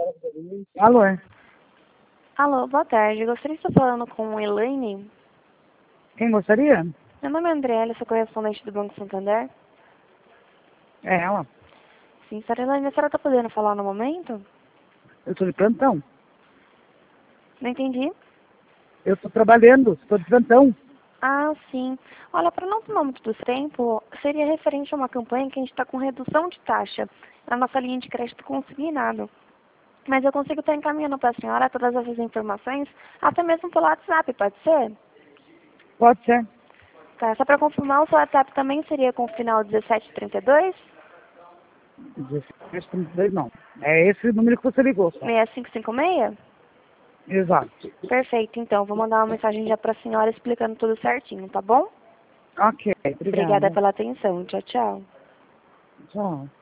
Alô? Alô, boa tarde. Gostaria de estar falando com Elaine. Quem gostaria? Meu nome é Andrélia, sou correspondente do Banco Santander. É ela. Sim, senhora Elaine, a senhora está podendo falar no momento? Eu estou de plantão. Não entendi. Eu estou trabalhando, estou de plantão. Ah, sim. Olha, para não tomar muito do tempo, seria referente a uma campanha que a gente está com redução de taxa na nossa linha de crédito consignado. Mas eu consigo estar encaminhando para a senhora todas essas informações, até mesmo pelo WhatsApp, pode ser? Pode ser. Tá, só para confirmar, o seu WhatsApp também seria com o final 1732? 1732 não. É esse o número que você ligou só. 6556? Exato. Perfeito, então. Vou mandar uma mensagem já para a senhora explicando tudo certinho, tá bom? Ok, Obrigada obrigada. pela atenção. Tchau, tchau. Tchau.